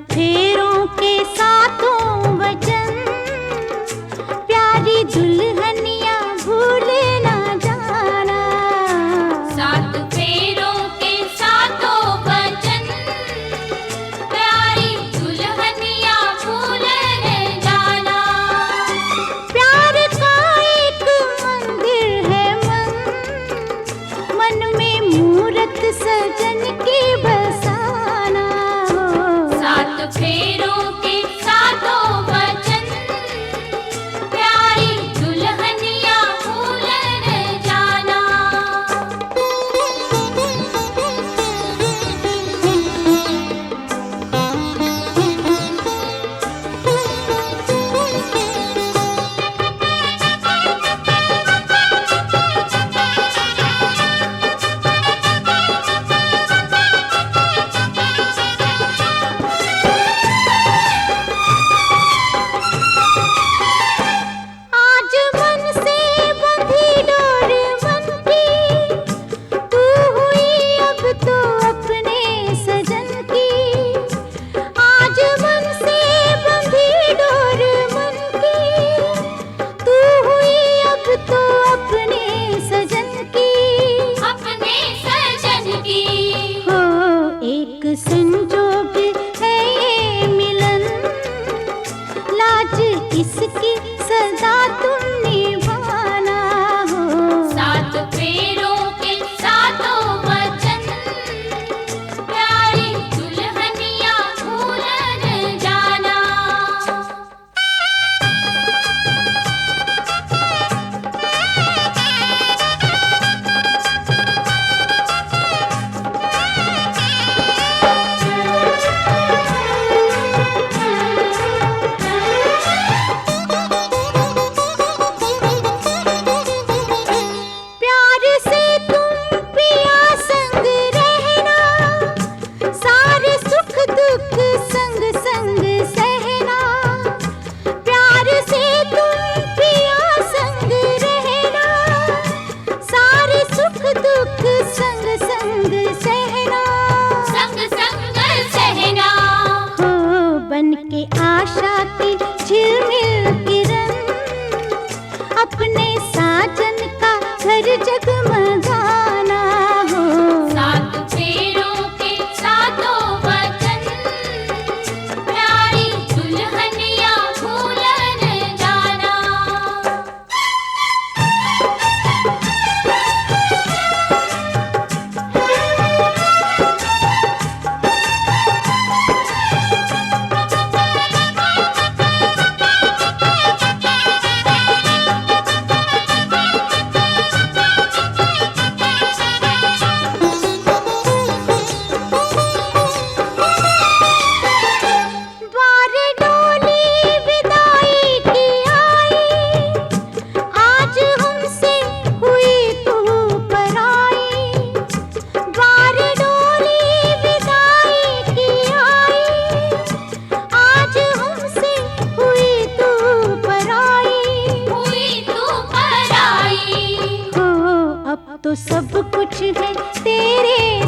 फेरों के सातों वचन, प्यारी दुल्हनिया भूल ना जाना। सात फेरों के सातों वचन, प्यारी दुल्हनिया भूल न जाना। प्यार का एक मंदिर है मन, मन में मूरत सजन की बसाना। सात फेरों के सातों वचन, प्यारी दुल्हनिया भूल न जाना। आज मन से बंधी डोर मन की, तू हुई अब तो अपने सजन की। आज मन से बंधी डोर मन की, तू हुई अब तो अपने सजन की। अपने सजन की हो एक संजोग है ये मिलन, लाज इसकी सदा तुम निभाना। हो सात फेरों के सातों वचन, प्यारी दुल्हनिया भूल न जाना। प्यार से तुम पिया संग रहना, सारे सुख दुख संग संग सहना। प्यार से तुम पिया संग रहना, सारे सुख दुख संग संग सहना। संग संग सहना हो बन के आशा की झिलमिल किरण, अपने साजन का घर जगमगाना। हो सात फेरों के सातों वचन, प्यारी दुल्हनिया भूल न जाना। द्वारे डोली विदाई की आई, आज हमसे हुई तू पराई। द्वारे डोली विदाई की आई, आज हमसे हुई तू पराई। हुई तू पराई हो अब तो सब कुछ है तेरे